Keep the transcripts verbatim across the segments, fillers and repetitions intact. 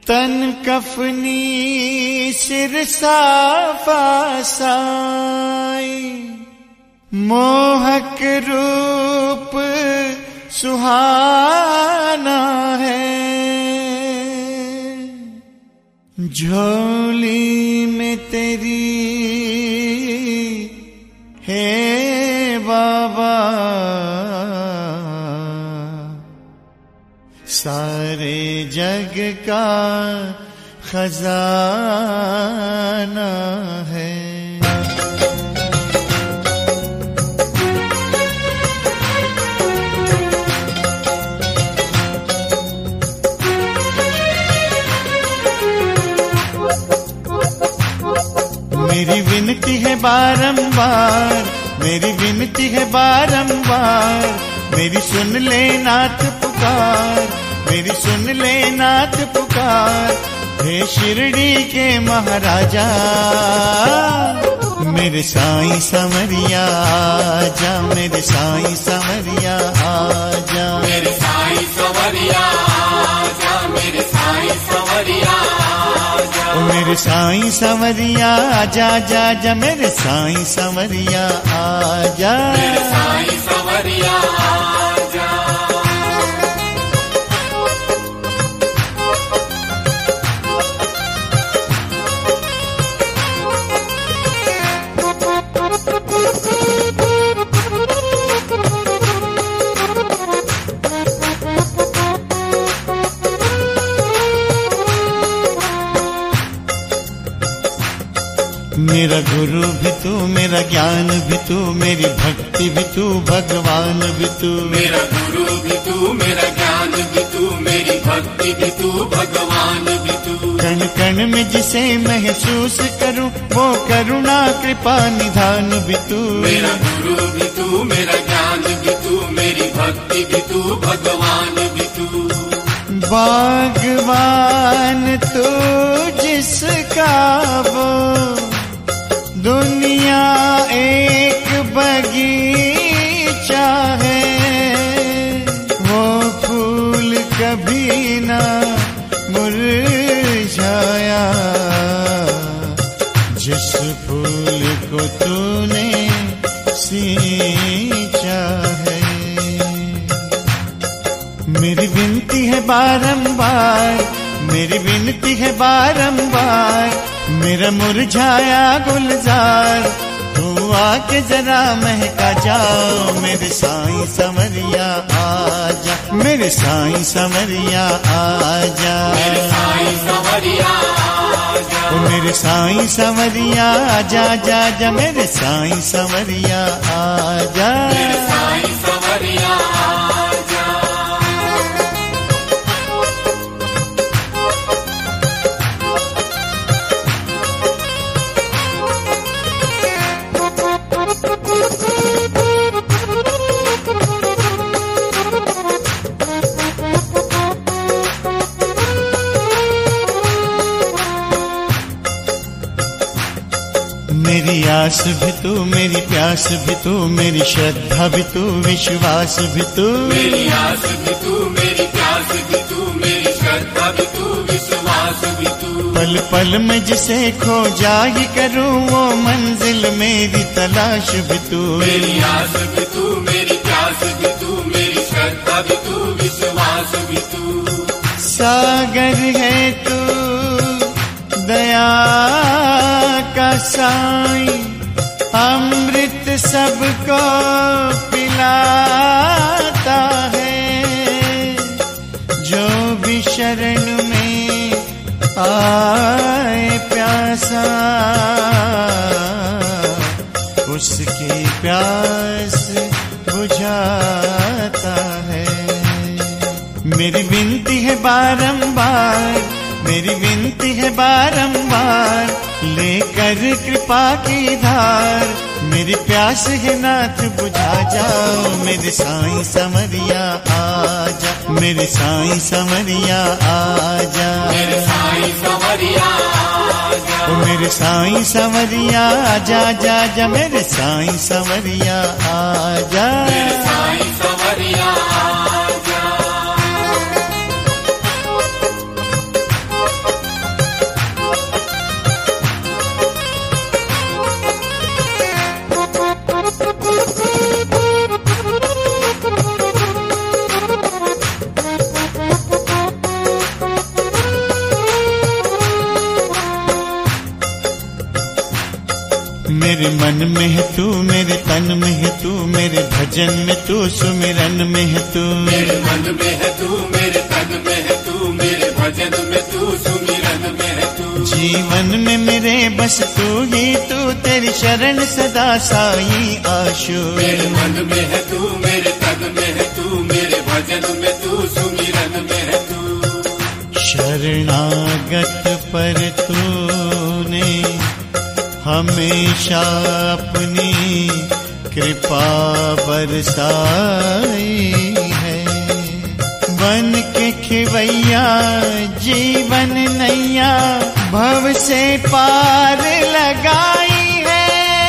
तन कफनी सिर साफा साई, मोहक रूप सुहाना है। झोली में तेरी है बाबा सारे जग का खजाना है। मेरी विनती है बारंबार, मेरी विनती है बारंबार, मेरी सुन ले नाथ पुकार, मेरी सुन ले नाथ पुकार। हे शिरडी के महाराजा मेरे साईं संवरिया आजा, मेरे साईं संवरिया आजा, मेरे साईं संवरिया आजा, मेरे साईं संवरिया आजा, ओ मेरे साईं संवरिया आजा, जा जा मेरे साईं संवरिया आजा, मेरे साईं संवरिया आजा। मेरा गुरु भी तू, मेरा ज्ञान भी तू, मेरी भक्ति भी तू, भगवान भी तू। मेरा गुरु भी तू, मेरा ज्ञान भी तू, मेरी भक्ति भी तू, भगवान भी तू। कण कण में जिसे महसूस करूं वो करुणा कृपा निधान भी तू। मेरा गुरु भी तू, मेरा ज्ञान भी तू, मेरी भक्ति भी तू, भगवान भी तू। भगवान तू जिसका वो दुनिया एक बगीचा है, वो फूल कभी ना मुरझाया, जिस फूल को तूने सींचा है। मेरी विनती है बारंबार, मेरी विनती है बारंबार, मेरा मुरझाया गुलजार तू आके जरा महका जाओ, मेरे साईं संवरिया आजा, मेरे साईं संवरिया आजा, मेरे साईं संवरिया आजा, ओ मेरे साईं संवरिया आजा, जा जा मेरे साईं संवरिया आजा, मेरे साईं संवरिया आजा। मेरी आस भी तू, मेरी प्यास भी तू, मेरी श्रद्धा भी तू, विश्वास भी तू। मेरी आस भी तू, मेरी प्यास भी तू, मेरी श्रद्धा भी तू, विश्वास भी तू। पल पल में जिसे खो जाही करूं वो मंजिल मेरी तलाश भी तू। मेरी आस भी तू, मेरी प्यास भी तू, मेरी श्रद्धा भी तू, विश्वास भी तू। सागर है तू दया का साईं, अमृत सबको पिलाता है, जो भी शरण में आए प्यासा उसकी प्यास बुझाता है। मेरी विनती है बारंबार, मेरी विनती है बारंबार, लेकर कृपा की धार मेरी प्यास है नाथ बुझा जाओ, मेरे साईं संवरिया आजा, मेरे साईं संवरिया आजा, मेरे साईं संवरिया आजा, ओ मेरे साईं संवरिया आजा, जा जा मेरे साईं संवरिया आजा, मेरे साईं संवरिया आजा। मेरे मन में है तू, मेरे तन में है तू, मेरे भजन में तू, सुमिरन में है तू। मेरे मन में है तू, मेरे तन में है तू, मेरे भजन में तू, सुमिरन में है तू। जीवन में मेरे बस तू ही तू, तेरी शरण सदा साई आशु। मेरे मन में है तू, मेरे तन में है तू, मेरे भजन में तू, सुमिरन में है तू। शरणागत पर तूने हमेशा अपनी कृपा बरसाई है। बन के खिवैया जीवन नैया भव से पार लगाई है।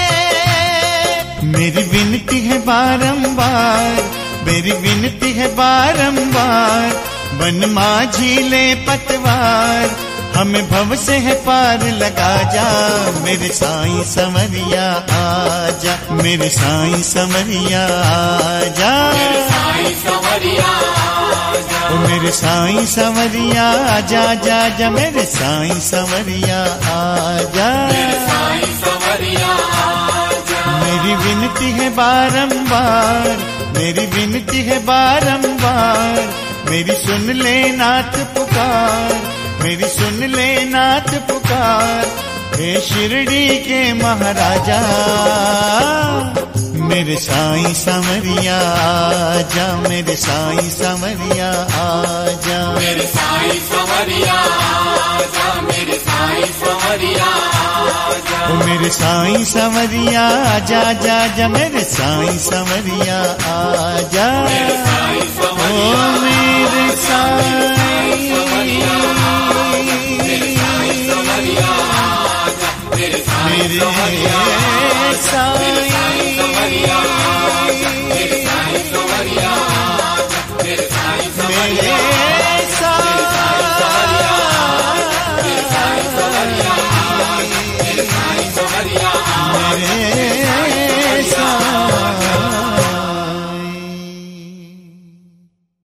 मेरी विनती है बारंबार, मेरी विनती है बारंबार, बन माझी ले पतवार, हमें भव से है पार लगा जा। मेरे साईं संवरिया आजा, मेरे साईं संवरिया आजा, मेरे साईं संवरिया आजा, ओ मेरे साईं संवरिया आजा, जा जा मेरे साईं संवरिया आजा, मेरे साईं संवरिया आजा। मेरी विनती है बारंबार, मेरी विनती है बारंबार, मेरी सुन ले नाथ पुकार, मेरी सुन ले नाथ पुकार। हे शिरडी के महाराजा, मेरे साईं संवरिया आजा, मेरे साईं संवरिया आजा, मेरे साईं संवरिया आजा, मेरे साईं संवरिया आजा, ओ मेरे साईं संवरिया आजा, जा जा मेरे साईं संवरिया आजा, मेरे साईं ओ संवरिया मेरे साईं मेरे साईं संवरिया आजा, मेरे साईं मेरे संवरिया आजा, मेरे साईं साईं संवरिया